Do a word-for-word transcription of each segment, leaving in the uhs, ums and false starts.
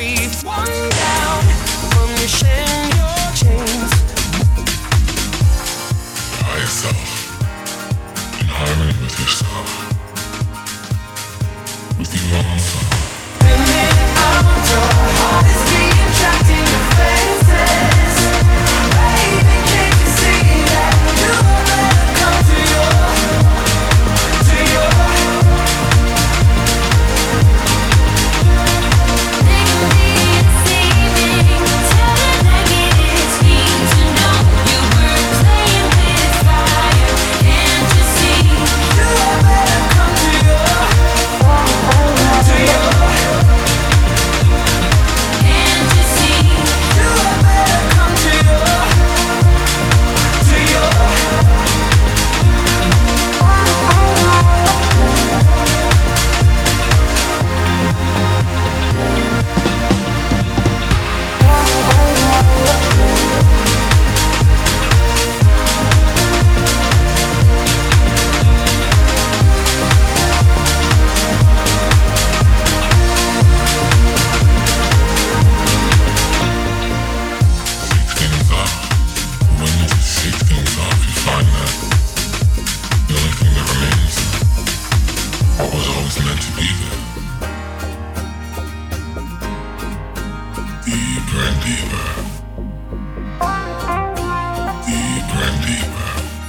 breathe. One down, unleashing your chains. By yourself, in harmony with yourself, with your own soul. Spinning out, your heart is being trapped in your faces. Baby, can't you see that you better come to your, to your. Making me deceiving, tell the negative team to know you were playing with fire. Can't you see? You better come to your, to your. Can't you see? You better come to your, to your. Shake things off. When you just shake things off, you find that the only thing that remains is what was always meant to be there. Deeper and deeper. Deeper and deeper.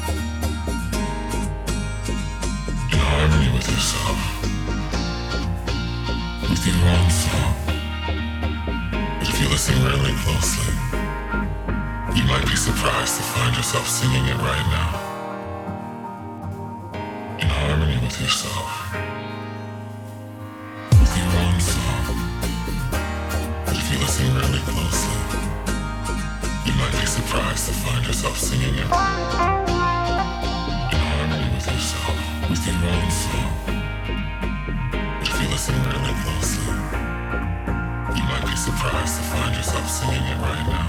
In harmony with yourself. With your own song. But if you listen really closely, you might be surprised to find yourself singing it right now. In harmony with yourself. With your own song. But if you listen really closely, you might be surprised to find yourself singing it. In harmony with yourself. With your own song. But if you listen really closely, you might be surprised to find yourself singing it right now.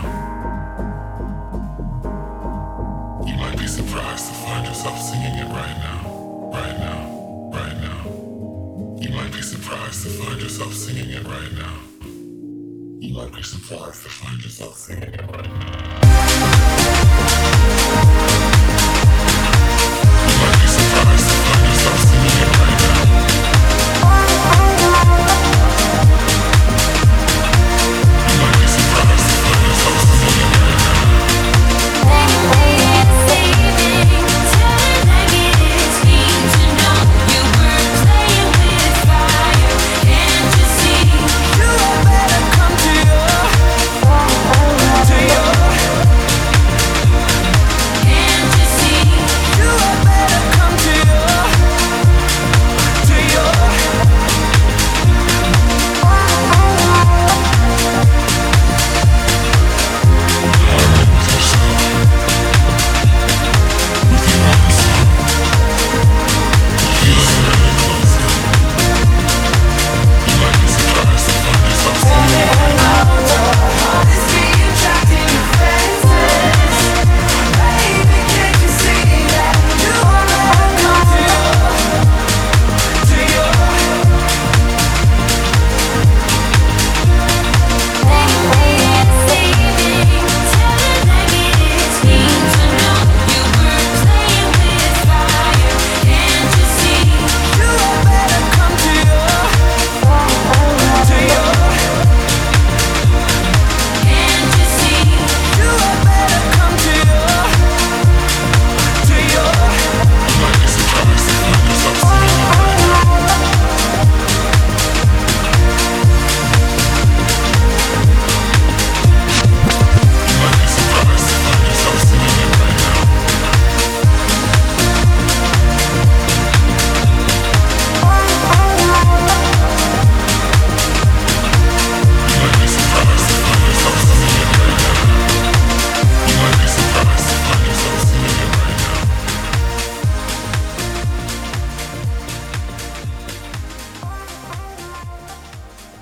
You might be surprised to find yourself singing it right now, right now, right now. You might be surprised to find yourself singing it right now. You might be surprised to find yourself singing it right now.